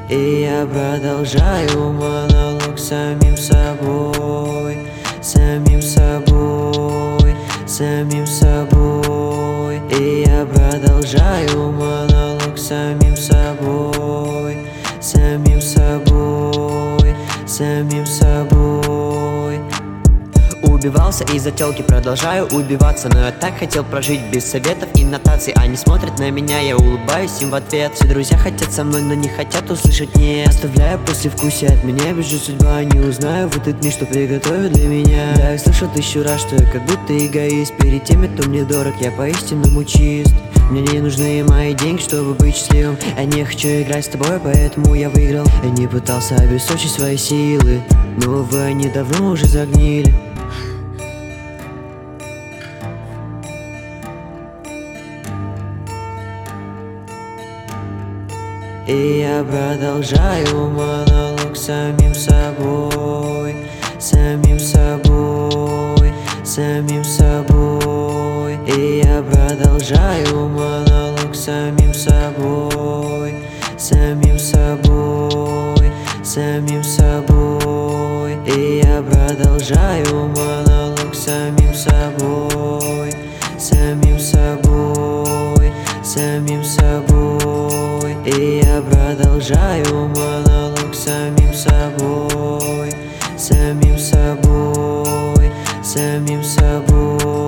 И я продолжаю монолог самим собой, самим собой, самим собой. И я продолжаю монолог самим собой, самим собой, самим собой. Убивался из-за тёлки, продолжаю убиваться. Но я так хотел прожить без советов и нотаций. Они смотрят на меня, я улыбаюсь им в ответ. Все друзья хотят со мной, но не хотят услышать нет. Оставляю послевкусие, от меня бежит судьба. Не узнаю в этот миг, что приготовят для меня. Да, я слышал 1000 раз, что я как будто эгоист. Перед теми, кто мне дорог, я по-истинному чист. Мне не нужны мои деньги, чтобы быть счастливым. Я не хочу играть с тобой, поэтому я выиграл. Я не пытался обесточить свои силы, но вы они давно уже загнили. И я продолжаю монолог самим собой, самим собой, самим собой. И я продолжаю монолог самим собой, самим собой, самим собой. И я продолжаю монолог самим собой, самим собой, самим собой. И я продолжаю монолог самим собой, самим собой, самим собой.